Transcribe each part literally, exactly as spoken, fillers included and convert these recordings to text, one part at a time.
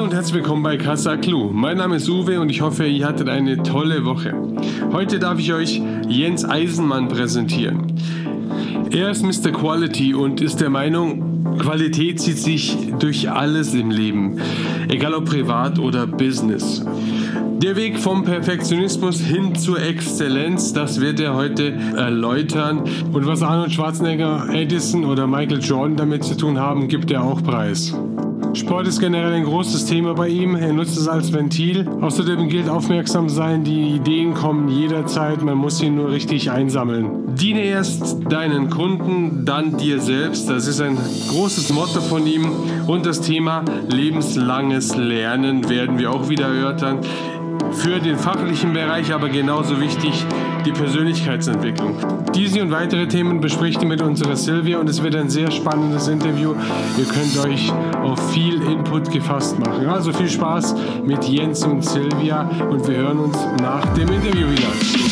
und herzlich willkommen bei Casa Clue. Mein Name ist Uwe und ich hoffe, ihr hattet eine tolle Woche. Heute darf ich euch Jens Eisenmann präsentieren. Er ist Mister Quality und ist der Meinung, Qualität zieht sich durch alles im Leben, egal ob privat oder Business. Der Weg vom Perfektionismus hin zur Exzellenz, das wird er heute erläutern. Und was Arnold Schwarzenegger, Edison oder Michael Jordan damit zu tun haben, gibt er auch preis. Sport ist generell ein großes Thema bei ihm, er nutzt es als Ventil. Außerdem gilt aufmerksam sein, die Ideen kommen jederzeit, man muss sie nur richtig einsammeln. Diene erst deinen Kunden, dann dir selbst, das ist ein großes Motto von ihm. Und das Thema lebenslanges Lernen werden wir auch wieder erörtern. Für den fachlichen Bereich aber genauso wichtig die Persönlichkeitsentwicklung. Diese und weitere Themen bespricht ihr mit unserer Silvia und es wird ein sehr spannendes Interview. Ihr könnt euch auf viel Input gefasst machen. Also viel Spaß mit Jens und Silvia und wir hören uns nach dem Interview wieder.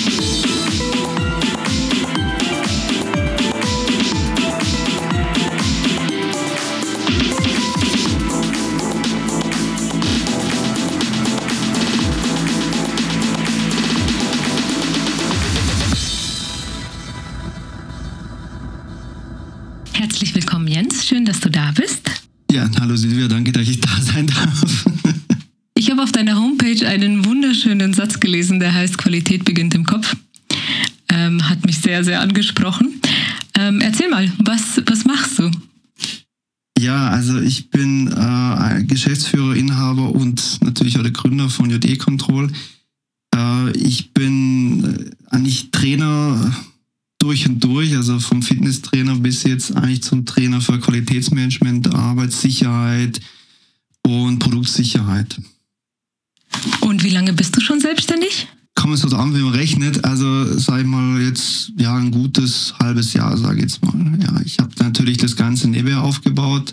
Herzlich willkommen, Jens. Schön, dass du da bist. Ja, hallo Silvia, danke, dass ich da sein darf. Ich habe auf deiner Homepage einen wunderschönen Satz gelesen, der heißt, Qualität beginnt im Kopf. Ähm, hat mich sehr, sehr angesprochen. Ähm, erzähl mal, was, was machst du? Ja, also ich bin äh, Geschäftsführer, Inhaber und natürlich auch der Gründer von J E Control. Äh, ich bin eigentlich Trainer durch und durch, also vom Fitnesstrainer bis jetzt eigentlich zum Trainer für Qualitätsmanagement, Arbeitssicherheit und Produktsicherheit. Und wie lange bist du schon selbstständig? Kommt es so an, wie man rechnet. Also sag ich mal jetzt ja ein gutes halbes Jahr, sage ich jetzt mal. Ja, ich habe natürlich das Ganze nebenher aufgebaut,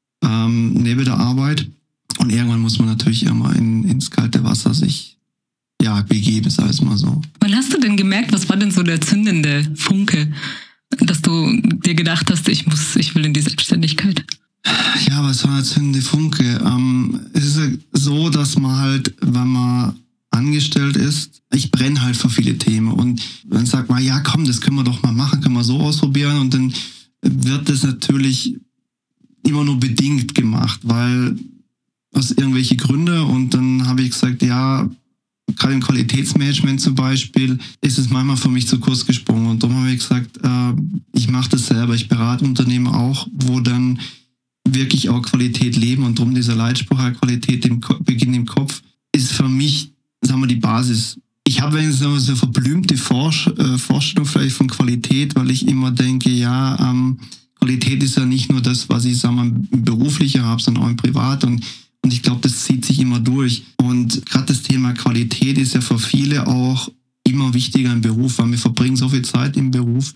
ähm, neben der Arbeit. Und irgendwann muss man natürlich immer in, ins kalte Wasser sich ja, begeben, sag ich mal so. Wann hast du denn gemerkt, was war denn so der zündende Funke, dass du dir gedacht hast, ich muss, ich will in die Selbstständigkeit? Ja, was war der zündende Funke? Ähm, es ist ja so, dass man halt, wenn man angestellt ist, ich brenne halt für viele Themen und dann sagt man, ja komm, das können wir doch mal machen, können wir so ausprobieren und dann wird das natürlich immer nur bedingt gemacht, weil aus irgendwelchen Gründen und dann habe ich gesagt, ja, gerade im Qualitätsmanagement zum Beispiel, ist es manchmal für mich zu kurz gesprungen. Und darum habe ich gesagt, äh, ich mache das selber. Ich berate Unternehmen auch, wo dann wirklich auch Qualität leben. Und darum dieser Leitspruch, Qualität im Ko- beginnt im Kopf, ist für mich, sagen wir, die Basis. Ich habe so eine verblümte Forsch- äh, Vorstellung vielleicht von Qualität, weil ich immer denke, ja, ähm, Qualität ist ja nicht nur das, was ich, sagen wir, im Beruflichen habe, sondern auch im Privat. Und Und ich glaube, das zieht sich immer durch. Und gerade das Thema Qualität ist ja für viele auch immer wichtiger im Beruf, weil wir verbringen so viel Zeit im Beruf.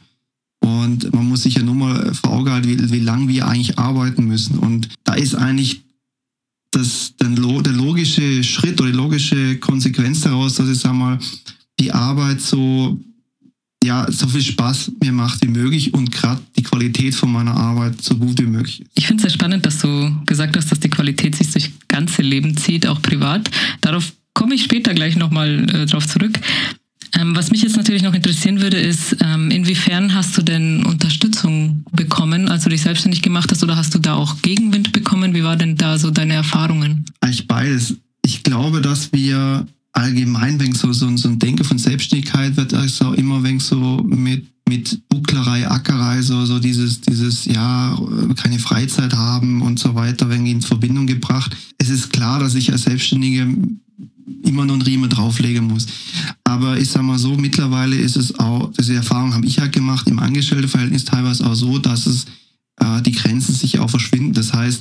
Und man muss sich ja nur mal vor Augen halten, wie, wie lange wir eigentlich arbeiten müssen. Und da ist eigentlich das, der, der logische Schritt oder die logische Konsequenz daraus, dass ich sage mal, die Arbeit so, ja, so viel Spaß mir macht wie möglich und gerade die Qualität von meiner Arbeit so gut wie möglich ist. Ich finde es sehr spannend, dass du gesagt hast, dass die Qualität sich durchs ganze Leben zieht, auch privat. Darauf komme ich später gleich nochmal äh, drauf zurück. Ähm, was mich jetzt natürlich noch interessieren würde, ist, ähm, inwiefern hast du denn Unterstützung bekommen, als du dich selbstständig gemacht hast, oder hast du da auch Gegenwind bekommen? Wie war denn da so deine Erfahrungen? Eigentlich beides. Ich glaube, dass wir allgemein, wenn so, so, so ein Denken von Selbstständigkeit wird, also immer wenn so mit, mit Bucklerei, Ackerei, so, so dieses, dieses, ja, keine Freizeit haben und so weiter, wenn in Verbindung gebracht. Es ist klar, dass ich als Selbstständige immer noch einen Riemen drauflegen muss. Aber ich sag mal so, mittlerweile ist es auch, diese Erfahrung habe ich halt gemacht, im Angestelltenverhältnis teilweise auch so, dass es, äh, die Grenzen sich auch verschwinden. Das heißt,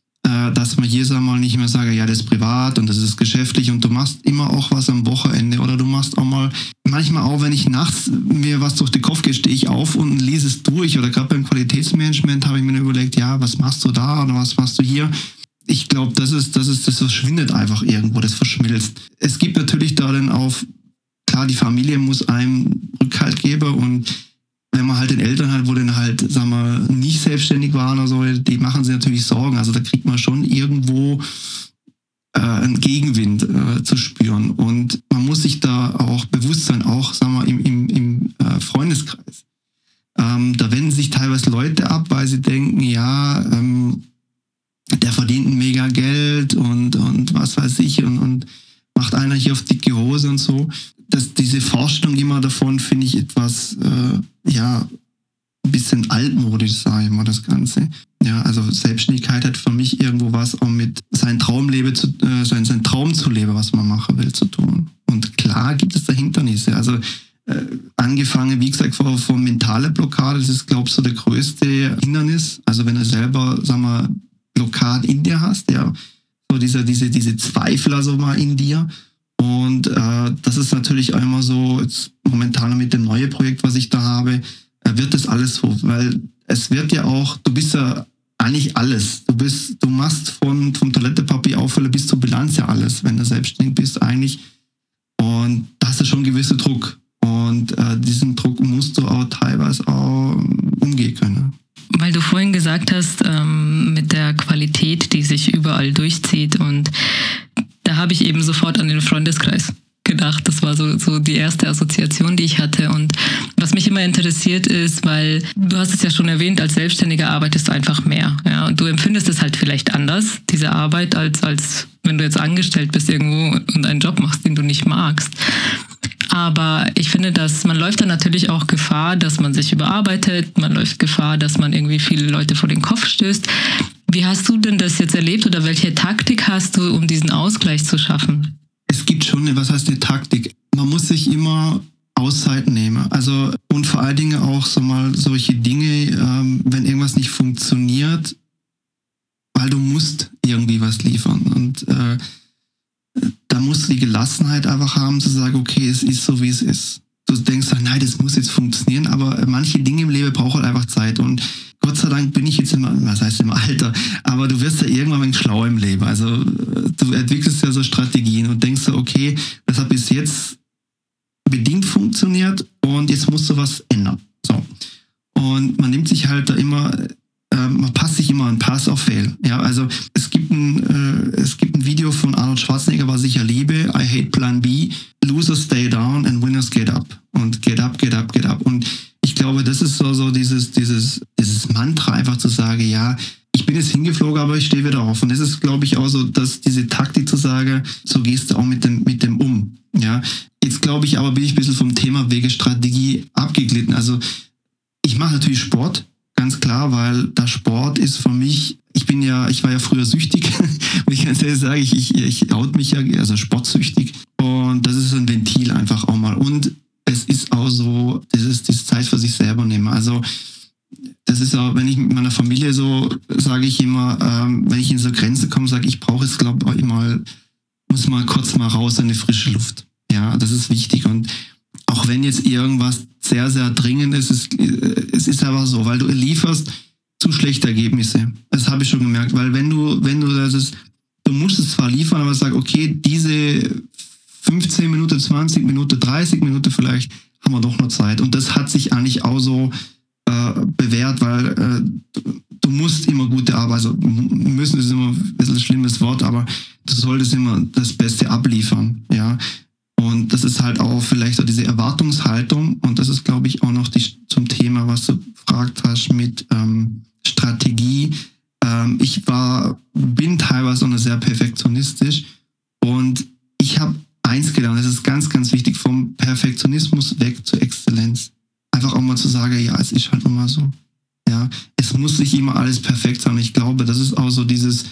dass man hier, sagen wir mal, nicht mehr sagen, ja, das ist privat und das ist geschäftlich und du machst immer auch was am Wochenende oder du machst auch mal, manchmal auch, wenn ich nachts mir was durch den Kopf gehe, stehe ich auf und lese es durch oder gerade beim Qualitätsmanagement habe ich mir überlegt, ja, was machst du da oder was machst du hier? Ich glaube, das ist, das ist, das verschwindet einfach irgendwo, das verschmilzt. Es gibt natürlich da dann auch, klar, die Familie muss einem Rückhalt geben und wenn man halt den Eltern hat, wo dann halt, sagen wir, nicht selbstständig waren oder so, die machen sich natürlich Sorgen. Also da kriegt man schon irgendwo äh, Gegenwind äh, zu spüren. Und man muss sich da auch bewusst sein, auch sagen wir, im, im, im äh, Freundeskreis. Ähm, da wenden sich teilweise Leute ab, weil sie denken, ja, ähm, der verdient ein mega Geld und, und was weiß ich und, und macht einer hier auf dicke Hose und so. Das, diese Vorstellung immer davon finde ich etwas, äh, ja, ein bisschen altmodisch, sage ich mal, das Ganze. Ja, also Selbstständigkeit hat für mich irgendwo was auch mit sein Traumleben zu, äh, sein, sein Traum zu leben, was man machen will, zu tun. Und klar gibt es da Hindernisse. Also äh, angefangen, wie gesagt, von, von mentaler Blockade, das ist, glaube ich, so der größte Hindernis. Also wenn du selber, sagen wir, Blockade in dir hast, ja, so diese, diese, diese Zweifel also mal in dir. Und äh, das ist natürlich auch immer so, jetzt momentan mit dem neuen Projekt, was ich da habe, äh, wird das alles so, weil es wird ja auch, du bist ja eigentlich alles. Du bist, du machst von, vom Toilettepapier auffüllen bis zur Bilanz ja alles, wenn du selbstständig bist eigentlich. Und da hast du schon einen gewissen Druck. Und äh, diesen Druck musst du auch teilweise auch umgehen können. Weil du vorhin gesagt hast, ähm, mit der Qualität, die sich überall durchzieht, und da habe ich eben sofort an den Freundeskreis gedacht. Das war so, so die erste Assoziation, die ich hatte. Und was mich immer interessiert ist, weil du hast es ja schon erwähnt, als Selbstständiger arbeitest du einfach mehr. Ja, und du empfindest es halt vielleicht anders, diese Arbeit, als, als wenn du jetzt angestellt bist irgendwo und einen Job machst, den du nicht magst. Aber ich finde, dass man läuft dann natürlich auch Gefahr, dass man sich überarbeitet. Man läuft Gefahr, dass man irgendwie viele Leute vor den Kopf stößt. Wie hast du denn das jetzt erlebt oder welche Taktik hast du, um diesen Ausgleich zu schaffen? Es gibt schon eine, was heißt eine Taktik? Man muss sich immer Auszeiten nehmen. Also, und vor allen Dingen auch so mal solche Dinge, ähm, wenn irgendwas nicht funktioniert, weil du musst irgendwie was liefern. Und äh, da musst du die Gelassenheit einfach haben, zu sagen, okay, es ist so, wie es ist. Du denkst, nein, das muss jetzt funktionieren, aber manche Dinge im Leben brauchen halt einfach Zeit. Und Gott sei Dank bin ich jetzt immer, was heißt im Alter, aber du wirst ja irgendwann ein wenig schlau im Leben. Also du entwickelst ja so Strategien und denkst so, okay, das hat bis jetzt bedingt funktioniert und jetzt musst du was ändern. So. Und man nimmt sich halt da immer, äh, man passt sich immer an Pass auf Fail. Ja, also es gibt ein, äh, es gibt ein Video von Arnold Schwarzenegger, was ich ja liebe, I hate Plan B, Losers stay down and winners get up. Und get up, get up, get up. Und ich glaube, das ist so, so dieses, dieses, dieses Mantra, einfach zu sagen, ja, ich bin jetzt hingeflogen, aber ich stehe wieder auf. Und das ist, glaube ich, auch so, dass diese Taktik zu sagen, so gehst du auch mit dem, mit dem um. Ja, jetzt glaube ich aber, bin ich ein bisschen vom Thema Wegestrategie abgeglitten. Also ich mache natürlich Sport, ganz klar, weil der Sport ist für mich, ich bin ja, ich war ja früher süchtig, und ich kann ehrlich sagen, ich, ich, ich out mich ja, also sportsüchtig. Und das ist ein Ventil einfach auch mal. Und es ist auch so, das ist die Zeit für sich selber nehmen. Also das ist auch, wenn ich mit meiner Familie so, sage ich immer, ähm, wenn ich in so Grenze komme, sage ich, brauche es, glaube ich, mal, muss mal kurz mal raus in die frische Luft. Ja, das ist wichtig. Und auch wenn jetzt irgendwas sehr, sehr dringend ist, es, es ist einfach so, weil du lieferst zu schlechte Ergebnisse. Das habe ich schon gemerkt, weil wenn du, wenn du das ist, du musst es zwar liefern, aber sag, okay, diese fünfzehn Minuten, zwanzig Minuten, dreißig Minuten vielleicht, haben wir doch noch Zeit. Und das hat sich eigentlich auch so äh, bewährt, weil äh, du musst immer gute Arbeit, also müssen ist immer ein bisschen ein schlimmes Wort, aber du solltest immer das Beste abliefern, ja. Und das ist halt auch vielleicht auch diese Erwartungshaltung, und das ist, glaube ich, auch noch die, zum Thema, was du gefragt hast mit ähm, Strategie. Ähm, ich war, bin teilweise auch noch sehr perfektionistisch, und ich habe eins gelernt, das ist ganz, ganz wichtig, vom Perfektionismus weg zur Exzellenz. Einfach auch mal zu sagen, ja, es ist halt immer so. Ja, es muss nicht immer alles perfekt sein. Ich glaube, das ist auch so dieses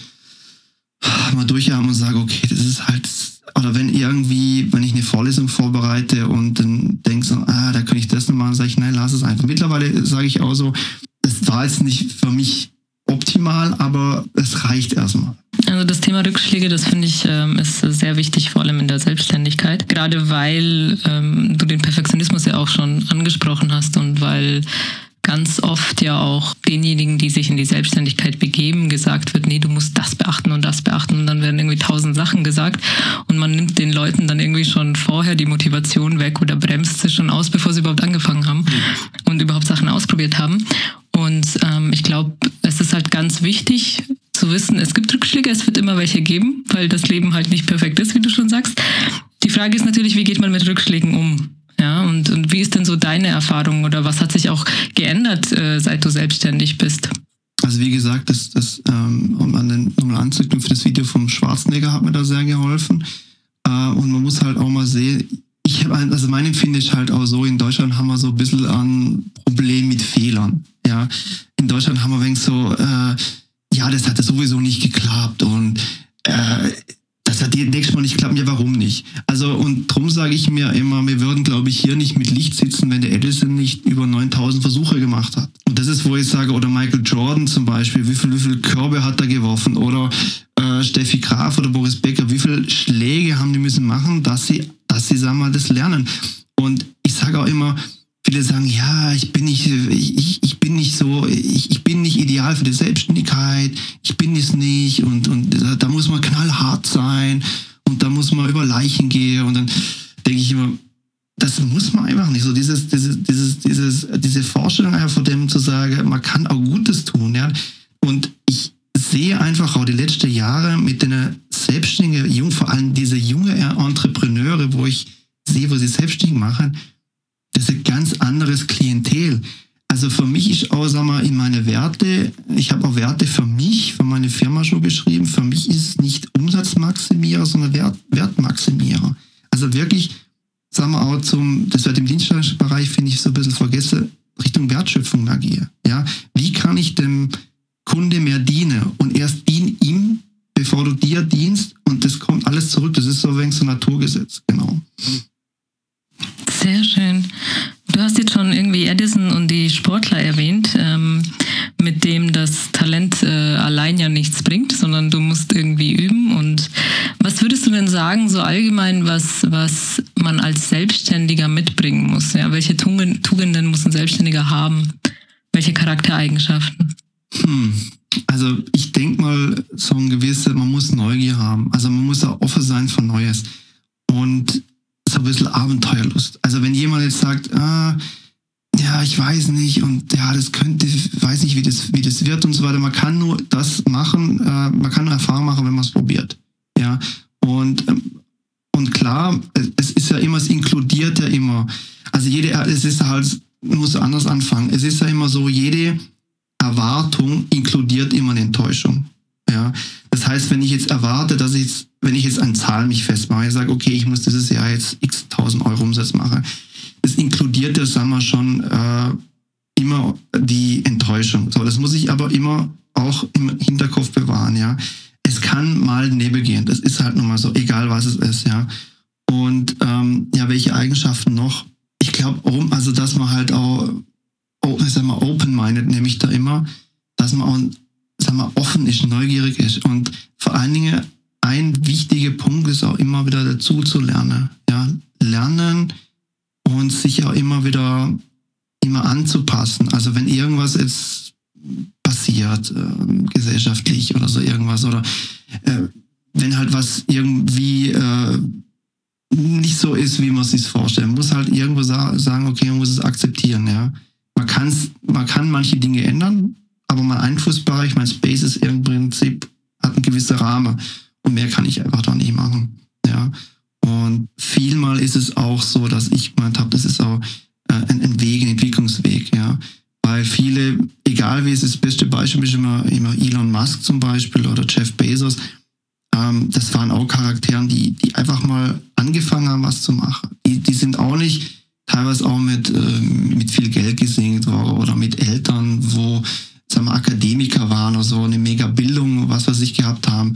mal durchhaben und sagen, okay, das ist halt, oder wenn irgendwie, wenn ich eine Vorlesung vorbereite und dann denkst du, ah, da könnte ich das noch machen, sage ich, nein, lass es einfach. Mittlerweile sage ich auch so, das war jetzt nicht für mich optimal, aber es reicht erstmal. Also das Thema Rückschläge, das finde ich, ähm, ist sehr wichtig, vor allem in der Selbstständigkeit. Gerade weil ähm, du den Perfektionismus ja auch schon angesprochen hast und weil ganz oft ja auch denjenigen, die sich in die Selbstständigkeit begeben, gesagt wird, nee, du musst das beachten und das beachten, und dann werden irgendwie tausend Sachen gesagt und man nimmt den Leuten dann irgendwie schon vorher die Motivation weg oder bremst sie schon aus, bevor sie überhaupt angefangen haben und überhaupt Sachen ausprobiert haben. Und ähm, ich glaube, es ist halt ganz wichtig zu wissen, es gibt Rückschläge, es wird immer welche geben, weil das Leben halt nicht perfekt ist, wie du schon sagst. Die Frage ist natürlich, wie geht man mit Rückschlägen um? Ja, und, und wie ist denn so deine Erfahrung oder was hat sich auch geändert, äh, seit du selbstständig bist? Also wie gesagt, das, das ähm, um an den nochmal anzuknüpfen, das Video vom Schwarzenegger hat mir da sehr geholfen. Äh, und man muss halt auch mal sehen, ich habe also mein Empfinden ist halt auch so, in Deutschland haben wir so ein bisschen ein Problem mit Fehlern. Ja, in Deutschland haben wir wenig so, äh, ja, das hat sowieso nicht geklappt und äh, das hat nächstes Mal nicht geklappt, ja, warum nicht? Also, und drum sage ich mir immer, wir würden, glaube ich, hier nicht mit Licht sitzen, wenn der Edison nicht über neuntausend Versuche gemacht hat. Und das ist, wo ich sage, oder Michael Jordan zum Beispiel, wie viel, wie viel Körbe hat er geworfen? Oder äh, Steffi Graf oder Boris Becker, wie viele Schläge haben die müssen machen, dass sie, dass sie, sagen wir mal, das lernen? Und ich sage auch immer, viele sagen, ja, ich bin nicht, ich, ich bin nicht so, ich, ich bin nicht ideal für die Selbstständigkeit, ich bin es nicht und, und da muss man knallhart sein und da muss man über Leichen gehen und dann denke ich immer, das muss man einfach nicht. So dieses, dieses, dieses, dieses, diese Vorstellung einfach von dem zu sagen, man kann auch Gutes tun, ja. Und ich sehe einfach auch die letzten Jahre mit den selbstständigen, jung, vor allem diese junge Entrepreneure, wo ich sehe, wo sie selbstständig machen, das ist ein ganz anderes Klientel. Also für mich ist auch, sagen wir, in meine Werte, ich habe auch Werte für mich, für meine Firma schon beschrieben, für mich ist es nicht Umsatzmaximierer, sondern Wert, Wertmaximierer. Also wirklich, sagen wir auch zum, das wird im Dienstleistungsbereich, finde ich, so ein bisschen vergessen, Richtung Wertschöpfung agieren. Ja? Wie kann ich dem Kunde mehr dienen und erst dien ihm, bevor du dir dienst und das kommt alles zurück. Das ist so ein wenig so ein Naturgesetz, genau. Sehr schön. Du hast jetzt schon irgendwie Edison und die Sportler erwähnt, ähm, mit dem das Talent äh, allein ja nichts bringt, sondern du musst irgendwie üben. Und was würdest du denn sagen, so allgemein, was, was man als Selbstständiger mitbringen muss? Ja? Welche Tugenden muss ein Selbstständiger haben? Welche Charaktereigenschaften? Hm. Also ich denke mal, so ein gewisser, man muss Neugier haben. Also man muss auch offen sein für Neues. Und so ein bisschen Abenteuerlust. Also wenn jemand jetzt sagt, ah, ja, ich weiß nicht und ja, das könnte, ich weiß nicht, wie das, wie das wird und so weiter. Man kann nur das machen, äh, man kann nur Erfahrung machen, wenn man es probiert. Ja, und, ähm, und klar, es ist ja immer, es inkludiert ja immer. Also jede, es ist halt, man muss anders anfangen. Es ist ja immer so, jede Erwartung inkludiert immer eine Enttäuschung. Ja, das heißt, wenn ich jetzt erwarte, dass ich jetzt, wenn ich jetzt an Zahlen mich festmache, ich sage, okay, ich muss dieses Jahr jetzt x tausend Euro Umsatz machen, das inkludiert ja, sagen wir schon, äh, immer die Enttäuschung. So, das muss ich aber immer auch im Hinterkopf bewahren, ja. Es kann mal daneben gehen, das ist halt nun mal so, egal was es ist, ja. Und ähm, ja, welche Eigenschaften noch? Ich glaube, also dass man halt auch, oh, ich sag mal, open-minded nehme ich da immer, dass man auch, sag mal, offen ist, neugierig ist und vor allen Dingen ein wichtiger Punkt ist auch immer wieder dazu zu lernen. Ja? Lernen und sich auch immer wieder immer anzupassen. Also wenn irgendwas jetzt passiert, äh, gesellschaftlich oder so irgendwas, oder äh, wenn halt was irgendwie äh, nicht so ist, wie man es sich vorstellt, man muss halt irgendwo sa- sagen, okay, man muss es akzeptieren. Ja? Man kann's, man kann manche Dinge ändern, aber mein Einflussbereich, mein Space ist im Prinzip, hat einen gewissen Rahmen. Und mehr kann ich einfach da nicht machen. Ja. Und vielmal ist es auch so, dass ich gemeint habe, das ist auch äh, ein, ein Weg, ein Entwicklungsweg. Ja. Weil viele, egal wie es ist, das beste Beispiel ist immer, immer Elon Musk zum Beispiel oder Jeff Bezos. Ähm, das waren auch Charakteren, die, die einfach mal angefangen haben, was zu machen. Die, die sind auch nicht teilweise auch mit, äh, mit viel Geld gesegnet worden oder mit Eltern, wo, sagen wir, Akademiker waren oder so, eine mega Bildung, was weiß ich, gehabt haben.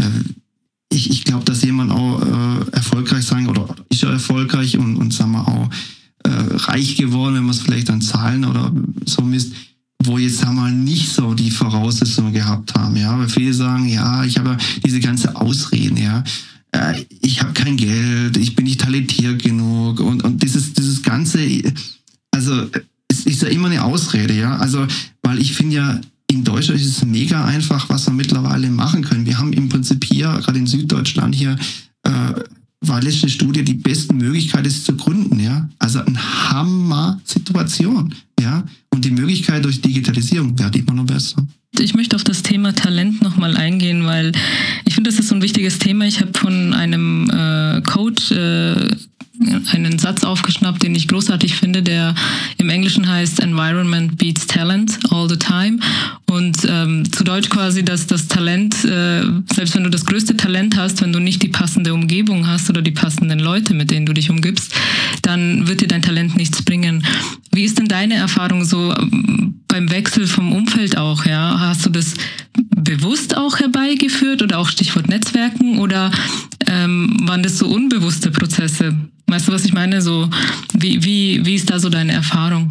Ich, ich glaube, dass jemand auch äh, erfolgreich sein oder ist ja erfolgreich und, und sagen wir auch äh, reich geworden, wenn man es vielleicht an Zahlen oder so misst, wo jetzt sagen wir mal nicht so die Voraussetzungen gehabt haben, ja, weil viele sagen, ja, ich habe diese ganze Ausreden, ja, äh, ich habe kein Geld, ich bin nicht talentiert genug und und dieses dieses ganze, also es ist ja immer eine Ausrede, ja, also weil ich finde ja, in Deutschland ist es mega einfach, was wir mittlerweile machen können. Wir haben im Prinzip hier, gerade in Süddeutschland hier, äh, war letzte Studie, die besten Möglichkeit ist zu gründen, ja. Also eine Hammer-Situation, ja. Und die Möglichkeit durch Digitalisierung wird immer noch besser. Ich möchte auf das Thema Talent nochmal eingehen, weil ich finde finde, das ist so ein wichtiges Thema. Ich habe von einem äh, Coach äh, einen Satz aufgeschnappt, den ich großartig finde, der im Englischen heißt Environment beats Talent all the time. Und ähm, zu Deutsch quasi, dass das Talent, äh, selbst wenn du das größte Talent hast, wenn du nicht die passende Umgebung hast oder die passenden Leute, mit denen du dich umgibst, dann wird dir dein Talent nichts bringen. Wie ist denn deine Erfahrung so beim Wechsel vom Umfeld auch? Ja? Hast du das bewusst auch herbeigeführt oder auch Stichwort Netzwerken oder ähm, waren das so unbewusste Prozesse? Weißt du, was ich meine? So, wie, wie, wie ist da so deine Erfahrung?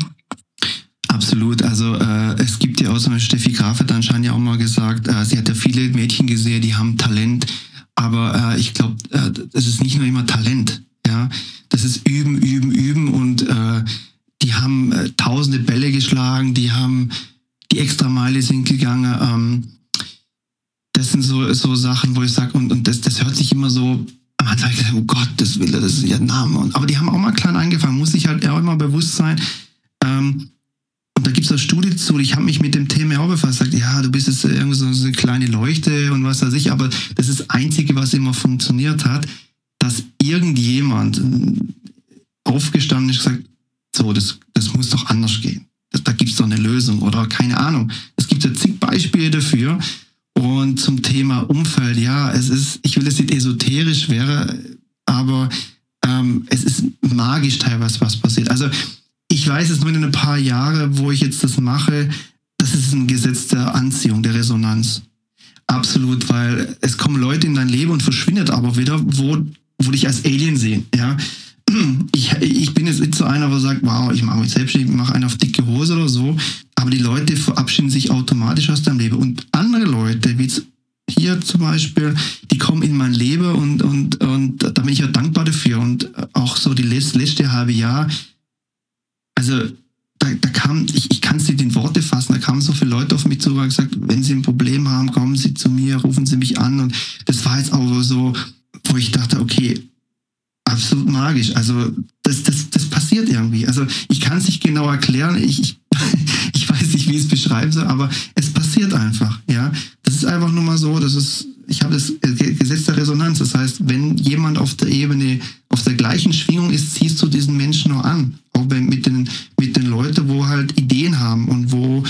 Absolut. Also äh, es gibt ja auch so eine Steffi Graf hat anscheinend ja auch mal gesagt, äh, sie hat ja viele Mädchen gesehen, die haben Talent, aber äh, ich glaube, äh, das ist nicht nur immer Talent. Ja, das ist üben, üben, üben und äh, die haben äh, tausende Bälle geschlagen, die haben die extra Meile sind gegangen. Ähm, das sind so so Sachen, wo ich sage, und, und das, das hört sich immer so. Man sagt, oh Gott, das will er, das ist ihr Name. Aber die haben auch mal klein angefangen, muss ich halt auch immer bewusst sein. Ähm, und da gibt es eine Studie zu, ich habe mich mit dem Thema auch befasst, sagt, ja, du bist jetzt irgendwie so eine kleine Leuchte und was weiß ich, aber das ist das Einzige, was immer funktioniert hat, dass irgendjemand aufgestanden ist und gesagt, so, das, das muss doch anders gehen. Das, da gibt es doch eine Lösung oder keine Ahnung. Es gibt ja zig Beispiele dafür. Und zum Thema Umfeld, ja, es ist, ich will, dass es nicht esoterisch wäre, aber ähm, es ist magisch teilweise, was passiert. Also ich weiß es nur in ein paar Jahre, wo ich jetzt das mache, das ist ein Gesetz der Anziehung, der Resonanz. Absolut, weil es kommen Leute in dein Leben und verschwindet aber wieder, wo, wo dich als Alien sehen, ja. Ich, ich bin jetzt nicht so einer, der sagt, wow, ich mache mich selbstständig, ich mache einen auf dicke Hose oder so, aber die Leute verabschieden sich automatisch aus deinem Leben. Und andere Leute, wie jetzt hier zum Beispiel, die kommen in mein Leben und, und, und da bin ich ja dankbar dafür. Und auch so die letzte, letzte halbe Jahr, also da, da kam, ich, ich kann es nicht in Worte fassen, da kamen so viele Leute auf mich zu und haben gesagt, wenn sie ein Problem haben, kommen sie zu mir, rufen sie mich an. Und das war jetzt auch so, wo ich dachte, okay, absolut magisch. Also das, das, das passiert irgendwie. Also ich kann es nicht genau erklären. Ich, ich, ich weiß nicht, wie ich es beschreiben soll, aber es passiert einfach. Ja, das ist einfach nur mal so. Das ist, ich habe das Gesetz der Resonanz. Das heißt, wenn jemand auf der Ebene, auf der gleichen Schwingung ist, ziehst du diesen Menschen noch an. Auch mit den, mit den Leuten, wo halt Ideen haben und wo,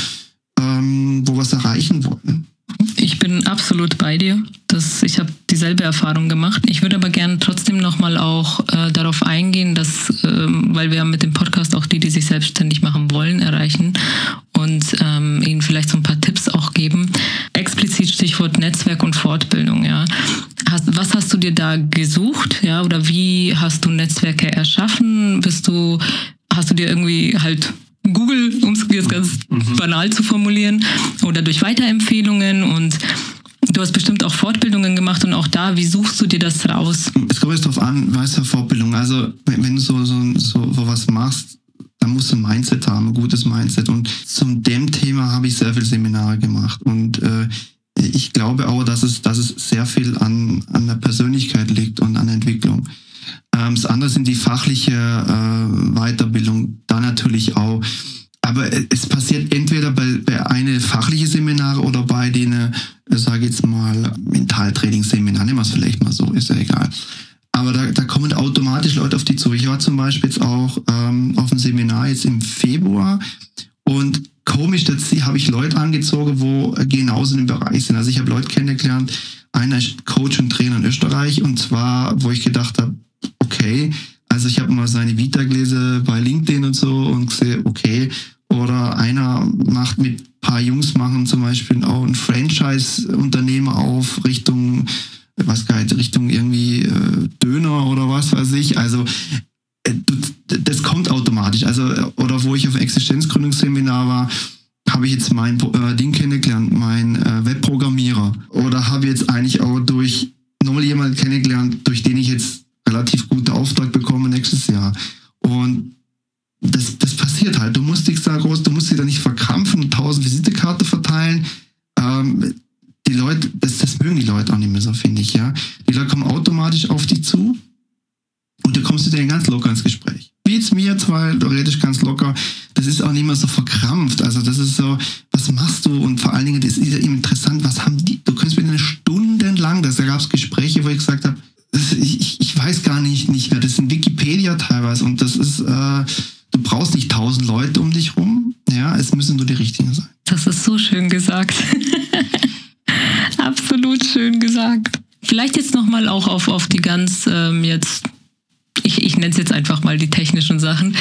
ähm, wo was erreichen wollen. Ich bin absolut bei dir. Das, ich habe dieselbe Erfahrung gemacht. Ich würde aber gerne trotzdem nochmal auch äh, darauf eingehen, dass, ähm, weil wir mit dem Podcast auch die, die sich selbstständig machen wollen, erreichen und ähm, ihnen vielleicht so ein paar Tipps auch geben. Explizit Stichwort Netzwerk und Fortbildung. Ja. Hast, was hast du dir da gesucht? Ja, oder wie hast du Netzwerke erschaffen? Bist du, hast du dir irgendwie halt Google, um es jetzt ganz mhm. banal zu formulieren, oder durch Weiterempfehlungen, und du hast bestimmt auch Fortbildungen gemacht, und auch da, wie suchst du dir das raus? Es kommt jetzt darauf an, was für Fortbildung. Also wenn, wenn du so, so, so, so was machst, dann musst du ein Mindset haben, ein gutes Mindset. Und zum dem Thema habe ich sehr viele Seminare gemacht. Und äh, ich glaube auch, dass es, dass es sehr viel an, an der Persönlichkeit liegt und an der Entwicklung. Das andere sind die fachliche äh, Weiterbildung, da natürlich auch. Aber es passiert entweder bei, bei eine fachliche Seminare oder bei denen, sage ich jetzt mal, Mentaltrainingsseminar, nehmen wir es vielleicht mal so, ist ja egal. Aber da, da kommen automatisch Leute auf die zu. Ich war zum Beispiel jetzt auch ähm, auf einem Seminar jetzt im Februar und komisch, da habe ich Leute angezogen, wo genauso in dem Bereich sind. Also ich habe Leute kennengelernt, einer ist Coach und Trainer in Österreich, und zwar, wo ich gedacht habe, okay, also ich habe mal seine Vita gelesen bei LinkedIn und so und gesehen, okay, oder einer macht mit ein paar Jungs, machen zum Beispiel auch ein Franchise-Unternehmen auf Richtung, was geht, Richtung irgendwie äh, Döner oder was weiß ich, also äh, das kommt automatisch, also oder wo ich auf Existenzgründungsseminar war, habe ich jetzt mein äh, Ding kennengelernt, mein äh, Webprogrammierer, oder habe jetzt eigentlich auch durch nochmal jemanden kennengelernt, durch den ich jetzt relativ guten Auftrag bekommen nächstes Jahr. Und das, das passiert halt. Du musst dich da groß, du musst dich da nicht verkrampfen und tausend Visitekarten verteilen. Ähm, die Leute, das, das mögen die Leute auch nicht mehr so, finde ich, ja. Die Leute kommen automatisch auf dich zu und du kommst mit denen ganz locker ins Gespräch. Wie jetzt mir zwei, du redest ganz locker. Das ist auch nicht mehr so verkrampft. Also das ist so, was machst du? Und vor allen Dingen, das ist ja interessant, was haben die, du kannst mit denen stundenlang, das ist ja gab es Gespräche, wo ich gesagt habe, ich, ich weiß gar nicht, nicht mehr, das sind Wikipedia teilweise und das ist, äh, du brauchst nicht tausend Leute um dich rum, ja, es müssen nur die richtigen sein. Das ist so schön gesagt. Absolut schön gesagt. Vielleicht jetzt nochmal auch auf, auf die ganz ähm, jetzt, ich, ich nenne es jetzt einfach mal die technischen Sachen.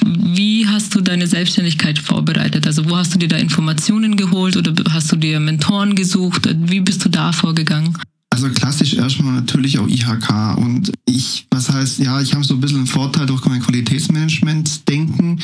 Wie hast du deine Selbstständigkeit vorbereitet? Also wo hast du dir da Informationen geholt oder hast du dir Mentoren gesucht? Wie bist du da vorgegangen? Also klassisch erstmal natürlich auch I H K und ich, was heißt, ja, ich habe so ein bisschen einen Vorteil durch mein Qualitätsmanagement-Denken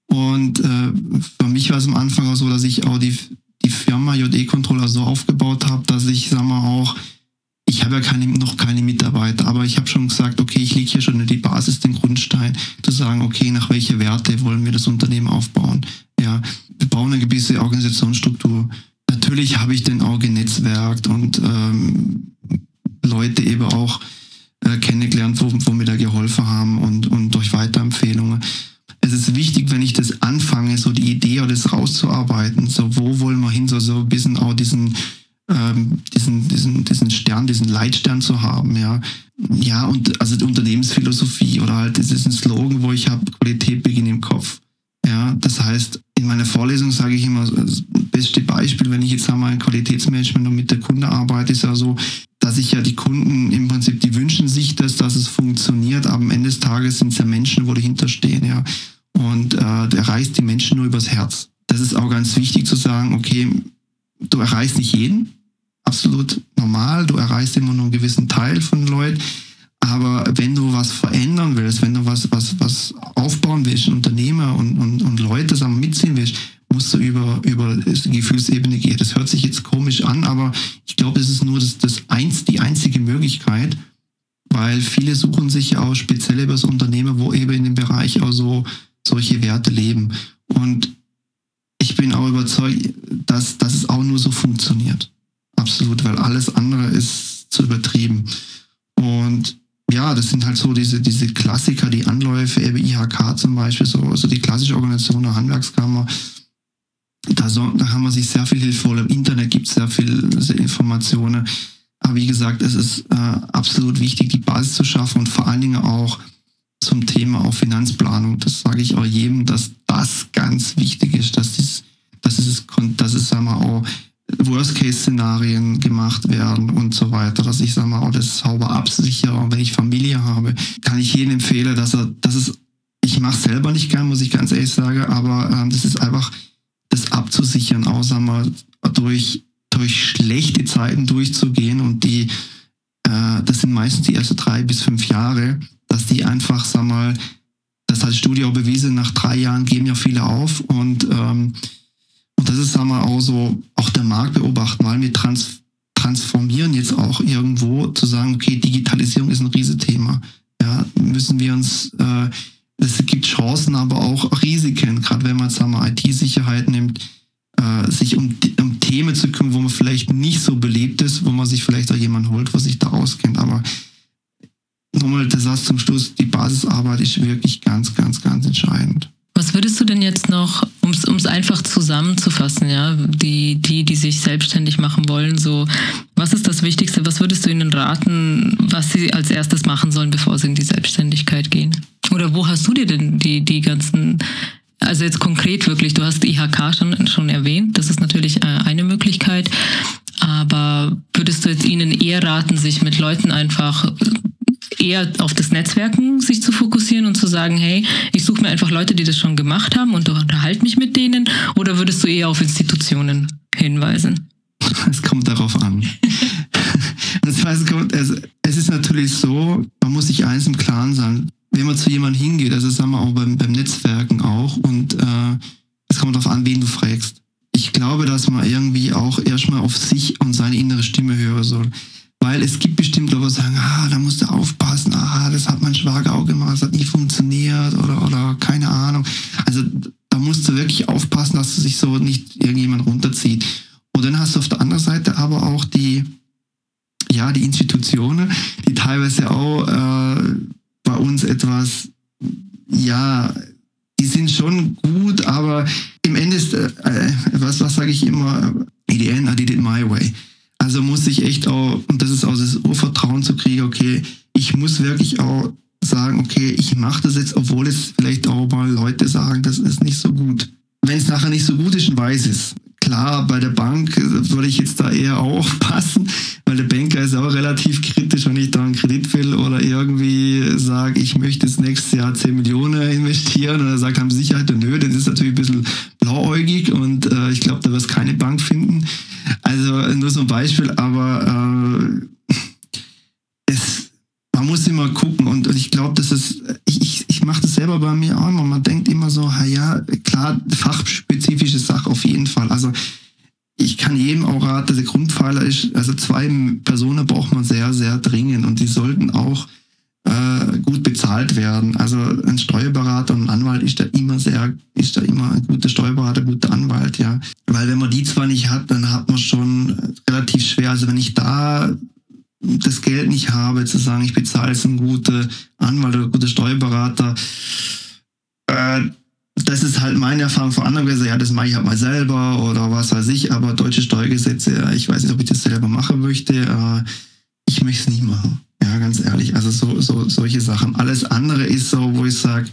und äh, für mich war es am Anfang auch so, dass ich auch die, die Firma J E-Controller so aufgebaut habe, dass ich, sag mal auch, ich habe ja keine, noch keine Mitarbeiter, aber ich habe schon gesagt, okay, ich lege hier schon die Basis, den Grundstein, zu sagen, okay, nach welche Werte wollen wir das Unternehmen aufbauen? Ja, wir brauchen eine gewisse Organisationsstruktur. Natürlich habe ich dann auch genetzwerkt und ähm, Leute eben auch äh, kennengelernt, wo, wo mir da geholfen haben und, und durch Weiterempfehlungen. Es ist wichtig, wenn ich das anfange, so die Idee oder das rauszuarbeiten, so wo wollen wir hin, so, so ein bisschen auch diesen Ähm, diesen, diesen, diesen Stern, diesen Leitstern zu haben, ja. Ja, und also die Unternehmensphilosophie oder halt diesen Slogan, wo ich habe, Qualität beginnt im Kopf. Ja, das heißt, in meiner Vorlesung sage ich immer, das beste Beispiel, wenn ich jetzt einmal ein Qualitätsmanagement und mit der Kunde arbeite, ist ja so, dass ich ja die Kunden im Prinzip, die wünschen sich das, dass es funktioniert, aber am Ende des Tages sind es ja Menschen, wo dahinter stehen, ja. Und äh, du erreichst die Menschen nur übers Herz. Das ist auch ganz wichtig zu sagen, okay, du erreichst nicht jeden, absolut normal, du erreichst immer nur einen gewissen Teil von Leuten, aber wenn du was verändern willst, wenn du was, was, was aufbauen willst, Unternehmer und, und, und Leute zusammen mitziehen willst, musst du über, über die Gefühlsebene gehen. Das hört sich jetzt komisch an, aber ich glaube, das ist nur das, das eins, die einzige Möglichkeit, weil viele suchen sich ja auch speziell über so Unternehmer, wo eben in dem Bereich auch so solche Werte leben. Und ich bin auch überzeugt, dass, dass es auch nur so funktioniert. Absolut, weil alles andere ist zu übertrieben. Und ja, das sind halt so diese, diese Klassiker, die Anläufe, eben I H K zum Beispiel, so also die klassische Organisation der Handwerkskammer. Da, so, da haben wir sich sehr viel Hilfe geholt. Im Internet gibt es sehr viele Informationen. Aber wie gesagt, es ist äh, absolut wichtig, die Basis zu schaffen und vor allen Dingen auch zum Thema auch Finanzplanung. Das sage ich auch jedem, dass das ganz wichtig ist, dass das, dass es, dass es, sagen wir auch Worst-Case-Szenarien gemacht werden und so weiter, dass ich, sag mal, auch das sauber absichere. Und wenn ich Familie habe, kann ich jedem empfehlen, dass er, dass es, ich mache es selber nicht gern, muss ich ganz ehrlich sagen, aber ähm, das ist einfach, das abzusichern, auch, sag mal, durch, durch schlechte Zeiten durchzugehen und die, äh, das sind meistens die ersten drei bis fünf Jahre, dass die einfach, sag mal, das hat die Studie auch bewiesen, nach drei Jahren geben ja viele auf und ähm, Und das ist, sagen wir, auch so, auch der Markt beobachten, weil wir trans- transformieren jetzt auch irgendwo, zu sagen, okay, Digitalisierung ist ein Riesenthema. Ja, müssen wir uns, äh, es gibt Chancen, aber auch Risiken, gerade wenn man jetzt, sagen wir, I T-Sicherheit nimmt, äh, sich um, um Themen zu kümmern, wo man vielleicht nicht so belebt ist, wo man sich vielleicht auch jemanden holt, wo sich da auskennt. Aber nochmal der Satz zum Schluss, die Basisarbeit ist wirklich ganz, ganz, ganz entscheidend. Was würdest du denn jetzt noch, um es einfach zusammenzufassen, ja, die, die, die sich selbstständig machen wollen, so, was ist das Wichtigste, was würdest du ihnen raten, was sie als erstes machen sollen, bevor sie in die Selbstständigkeit gehen? Oder wo hast du dir denn die, die ganzen, also jetzt konkret wirklich, du hast I H K schon, schon erwähnt, das ist natürlich eine Möglichkeit, aber würdest du jetzt ihnen eher raten, sich mit Leuten einfach eher auf das Netzwerken sich zu fokussieren und zu sagen, hey, ich suche mir einfach Leute, die das schon gemacht haben und unterhalte mich mit denen, oder würdest du eher auf Institutionen hinweisen? Es kommt darauf an. Das heißt, es, es ist natürlich so, man muss sich eins im Klaren sein, wenn man zu jemandem hingeht, also sagen wir auch beim, beim Netzwerken auch, und äh, es kommt darauf an, wen du fragst. Ich glaube, dass man irgendwie auch erstmal auf sich und seine innere Stimme hören soll. Weil es gibt bestimmt Leute, die sagen, ah, da musst du aufpassen, ah, das hat mein Schwager auch gemacht, das hat nie funktioniert oder, oder keine Ahnung. Also da musst du wirklich aufpassen, dass du sich so nicht irgendjemand runterzieht. Und dann hast du auf der anderen Seite aber auch die, ja, die Institutionen, die teilweise auch äh, bei uns etwas, ja, die sind schon gut, aber im Ende ist, äh, was, was sage ich immer, in the end I did it my way. Also muss ich echt auch, und das ist auch das Urvertrauen auch relativ kritisch, wenn ich da einen Kredit will oder irgendwie sage, ich möchte das nächste Jahr zehn Millionen investieren und er sagt, haben Sie Sicherheit? Nö, das ist natürlich ein bisschen blauäugig und äh, ich glaube, da wirst keine Bank finden. Also nur so ein Beispiel, aber äh, es, man muss immer gucken und, und ich glaube, das ist, ich, ich, ich mache das selber bei mir auch immer. Man denkt immer so, ja, klar, fachspezifische Sache auf jeden Fall. Also ich kann jedem auch raten, der Grundpfeiler ist, also zwei Personen braucht man sehr, sehr dringend und die sollten auch äh, gut bezahlt werden. Also ein Steuerberater und ein Anwalt ist da immer sehr, ist da immer ein guter Steuerberater, ein guter Anwalt, ja. Weil wenn man die zwar nicht hat, dann hat man schon relativ schwer. Also wenn ich da das Geld nicht habe, zu sagen, ich bezahle jetzt einen guten Anwalt oder einen guten Steuerberater, äh, das ist halt meine Erfahrung von anderen gewesen, ja, das mache ich halt mal selber oder was weiß ich, aber deutsche Steuergesetze, ich weiß nicht, ob ich das selber machen möchte, aber ich möchte es nicht machen. Ja, ganz ehrlich, also so, so solche Sachen. Alles andere ist so, wo ich sage,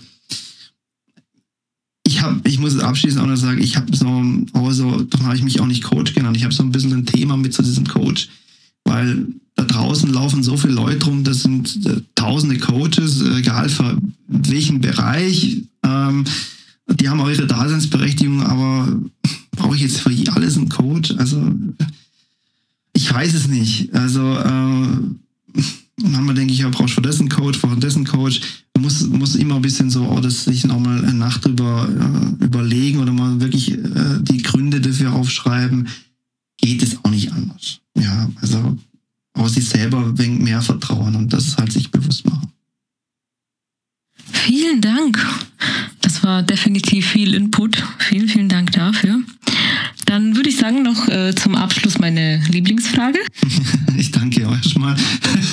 ich habe, ich muss es abschließend auch noch sagen, ich habe so, auch so, darum habe ich mich auch nicht Coach genannt, ich habe so ein bisschen ein Thema mit zu so diesem Coach, weil da draußen laufen so viele Leute rum, das sind äh, tausende Coaches, egal für welchen Bereich, ähm, die haben auch ihre Daseinsberechtigung, aber brauche ich jetzt für alles einen Coach? Also ich weiß es nicht. Also äh, manchmal denke ich, ja, brauchst du für das einen Coach, für das einen Coach. Man muss, muss immer ein bisschen so, oh, das sich nochmal eine Nacht drüber äh, überlegen oder mal wirklich äh, die Gründe dafür aufschreiben. Geht es auch nicht anders. Ja, also aus sich selber ein wenig mehr vertrauen und das halt sich bewusst machen. Vielen Dank. Das war definitiv viel Input. Vielen, vielen Dank dafür. Dann würde ich sagen, noch äh, zum Abschluss meine Lieblingsfrage. Ich danke euch schon mal.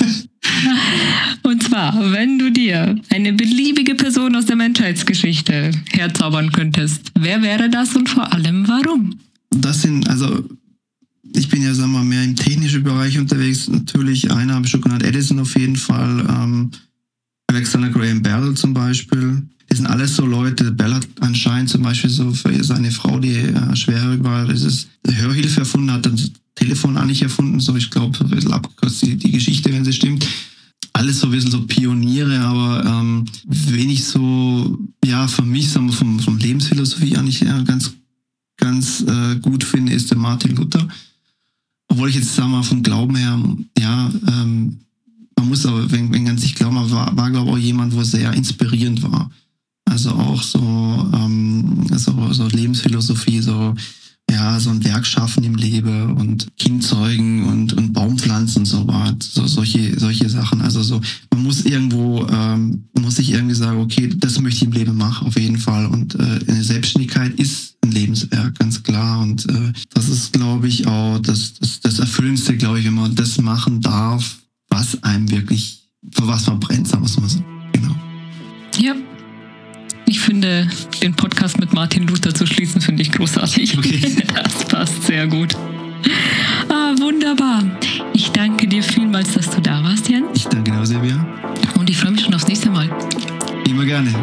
Und zwar, wenn du dir eine beliebige Person aus der Menschheitsgeschichte herzaubern könntest, wer wäre das und vor allem warum? Das sind, also ich bin ja, sagen wir mal, mehr im technischen Bereich unterwegs. Natürlich, einer habe ich schon genannt, Edison auf jeden Fall, ähm, Alexander Graham Bell zum Beispiel. Das sind alles so Leute. Bell hat anscheinend zum Beispiel so für seine Frau, die äh, schwerhörig war, das ist Hörhilfe erfunden, hat das Telefon auch nicht erfunden. So, ich glaube, so ein bisschen abgekürzt die, die Geschichte, wenn sie stimmt. Alles so ein bisschen so Pioniere, aber ähm, wenig so, ja, für mich, sagen wir, vom, vom Lebensphilosophie eigentlich ja, ganz, ganz äh, gut finde, ist der Martin Luther. Obwohl ich jetzt, sagen wir mal, vom Glauben her, ja, ähm, man muss aber, wenn, wenn man sich glauben, war, war glaube ich auch jemand, wo sehr inspirierend war. Also auch so, ähm, so, so Lebensphilosophie, so, ja, so ein Werk schaffen im Leben und Kind zeugen und, und Baumpflanzen und so was, so, solche, solche Sachen. Also so, man muss irgendwo, ähm, muss sich irgendwie sagen, okay, das möchte ich im Leben machen, auf jeden Fall. Und äh, eine Selbstständigkeit ist ein Lebenswerk, ganz klar. Und äh, das ist, glaube ich, auch das, das, das Erfüllendste, glaube ich, wenn man das machen darf, was einem wirklich, für was man brennt, sagen wir es mal so. Genau. Ja. Ich finde, den Podcast mit Martin Luther zu schließen, finde ich großartig. Okay. Das passt sehr gut. Ah, wunderbar. Ich danke dir vielmals, dass du da warst, Jens. Ich danke dir, Silvia. Und ich freue mich schon aufs nächste Mal. Immer gerne.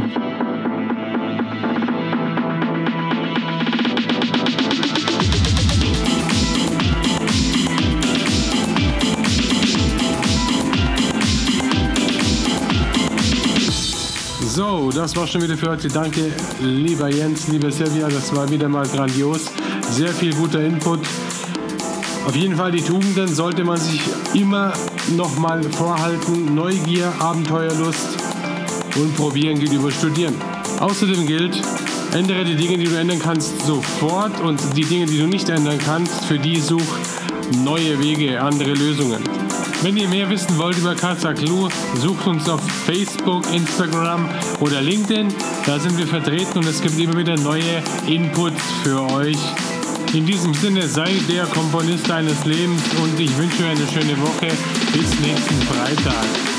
So, das war schon wieder für heute. Danke, lieber Jens, liebe Silvia, das war wieder mal grandios. Sehr viel guter Input. Auf jeden Fall die Tugenden sollte man sich immer nochmal vorhalten. Neugier, Abenteuerlust und probieren geht über Studieren. Außerdem gilt, ändere die Dinge, die du ändern kannst, sofort und die Dinge, die du nicht ändern kannst, für die such neue Wege, andere Lösungen. Wenn ihr mehr wissen wollt über Kassaklu, sucht uns auf Facebook, Instagram oder LinkedIn. Da sind wir vertreten und es gibt immer wieder neue Inputs für euch. In diesem Sinne, sei der Komponist deines Lebens und ich wünsche euch eine schöne Woche. Bis nächsten Freitag.